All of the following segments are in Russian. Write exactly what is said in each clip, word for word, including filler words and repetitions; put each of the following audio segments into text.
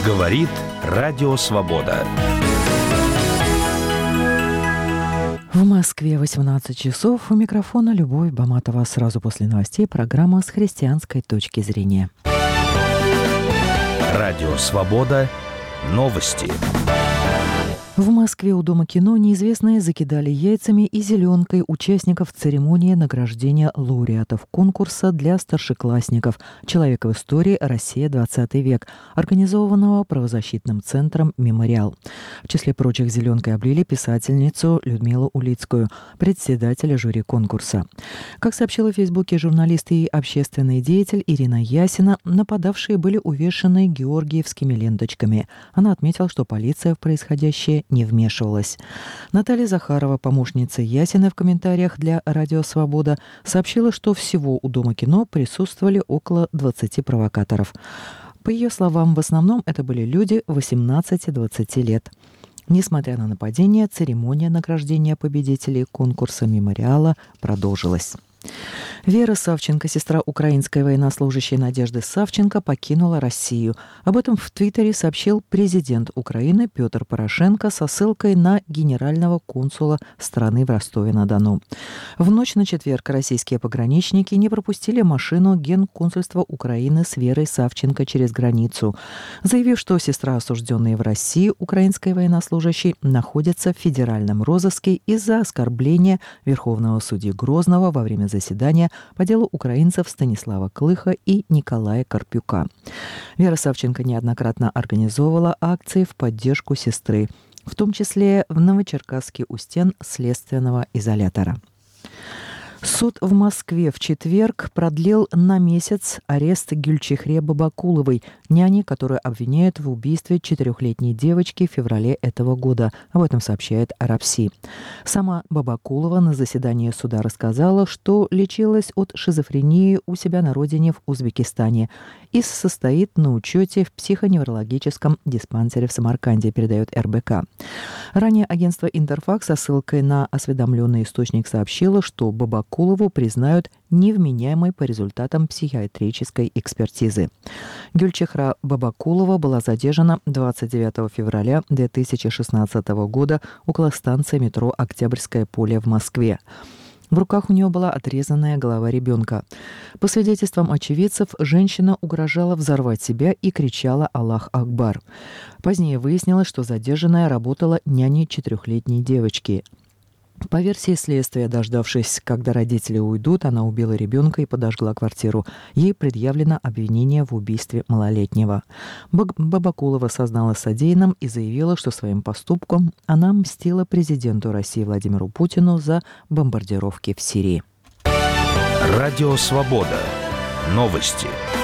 Говорит Радио Свобода. В Москве восемнадцать часов. У микрофона Любовь Баматова. Сразу после новостей программа с христианской точки зрения. Радио Свобода. Новости. В Москве у Дома кино неизвестные закидали яйцами и зеленкой участников церемонии награждения лауреатов конкурса для старшеклассников «Человек в истории. Россия. двадцатый век», организованного правозащитным центром «Мемориал». В числе прочих зеленкой облили писательницу Людмилу Улицкую, председателя жюри конкурса. Как сообщила в Фейсбуке журналист и общественный деятель Ирина Ясина, нападавшие были увешаны георгиевскими ленточками. Она отметила, что полиция в происходящее не вмешивалась. Наталья Захарова, помощница Ясина, в комментариях для «Радио Свобода» сообщила, что всего у Дома кино присутствовали около двадцати провокаторов. По ее словам, в основном это были люди восемнадцати-двадцати лет. Несмотря на нападение, церемония награждения победителей конкурса «Мемориала» продолжилась. Вера Савченко, сестра украинской военнослужащей Надежды Савченко, покинула Россию. Об этом в Твиттере сообщил президент Украины Петр Порошенко со ссылкой на генерального консула страны в Ростове-на-Дону. В ночь на четверг российские пограничники не пропустили машину Генконсульства Украины с Верой Савченко через границу, заявив, что сестра осужденной в России украинской военнослужащей находится в федеральном розыске из-за оскорбления верховного судьи Грозного во время заседания по делу украинцев Станислава Клыха и Николая Карпюка. Вера Савченко неоднократно организовывала акции в поддержку сестры, в том числе в Новочеркасске у стен следственного изолятора. Суд в Москве в четверг продлил на месяц арест Гюльчихре Бабакуловой, няни, которую обвиняют в убийстве четырехлетней девочки в феврале этого года. Об этом сообщает Арабси. Сама Бабакулова на заседании суда рассказала, что лечилась от шизофрении у себя на родине в Узбекистане и состоит на учете в психоневрологическом диспансере в Самарканде, передает эр бэ ка. Ранее агентство «Интерфакс» со ссылкой на осведомленный источник сообщило, что Бабакулова Кулову признают невменяемой по результатам психиатрической экспертизы. Гюльчихра Бабакулова была задержана двадцать девятого февраля две тысячи шестнадцатого года около станции метро «Октябрьское поле» в Москве. В руках у нее была отрезанная голова ребенка. По свидетельствам очевидцев, женщина угрожала взорвать себя и кричала «Аллах Акбар». Позднее выяснилось, что задержанная работала няней четырехлетней девочки. По версии следствия, дождавшись, когда родители уйдут, она убила ребенка и подожгла квартиру. Ей предъявлено обвинение в убийстве малолетнего. Бабакулова созналась содеянном и заявила, что своим поступком она мстила президенту России Владимиру Путину за бомбардировки в Сирии. Радио Свобода. Новости.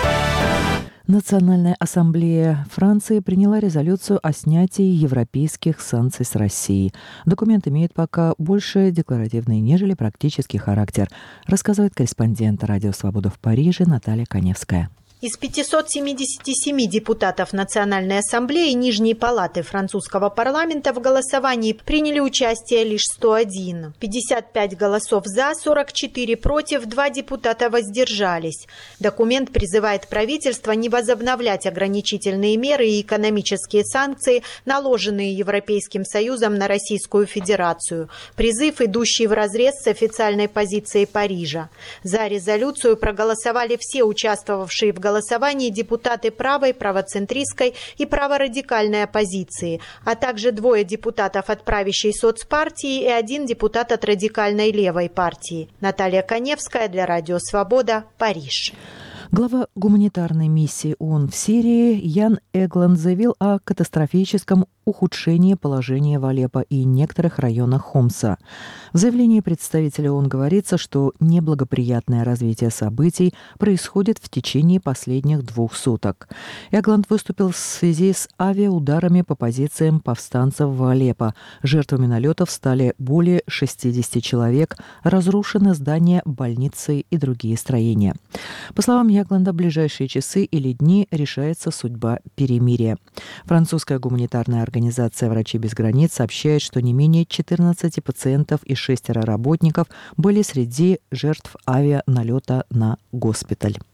Национальная ассамблея Франции приняла резолюцию о снятии европейских санкций с Россией. Документ имеет пока больше декларативный, нежели практический характер, рассказывает корреспондент «Радио Свобода» в Париже Наталья Коневская. Из пятисот семидесяти семи депутатов Национальной ассамблеи Нижней палаты французского парламента в голосовании приняли участие лишь сто один. пятьдесят пять голосов «за», сорок четыре против, два депутата воздержались. Документ призывает правительство не возобновлять ограничительные меры и экономические санкции, наложенные Европейским Союзом на Российскую Федерацию. Призыв, идущий вразрез с официальной позицией Парижа. За резолюцию проголосовали все участвовавшие в голосовании голосовании депутаты правой, правоцентристской и праворадикальной оппозиции, а также двое депутатов от правящей соцпартии и один депутат от радикальной левой партии. Наталья Коневская для Радио Свобода, Париж. Глава гуманитарной миссии ООН в Сирии Ян Эгланд заявил о катастрофическом ухудшении положения в Алеппо и некоторых районах Хомса. В заявлении представителя ООН говорится, что неблагоприятное развитие событий происходит в течение последних двух суток. Эгланд выступил в связи с авиаударами по позициям повстанцев в Алеппо. Жертвами налетов стали более шестидесяти человек, разрушены здания, больницы и другие строения. По словам Ягланда, в ближайшие часы или дни решается судьба перемирия. Французская гуманитарная организация «Врачи без границ» сообщает, что не менее четырнадцати пациентов и шестеро работников были среди жертв авианалета на госпиталь.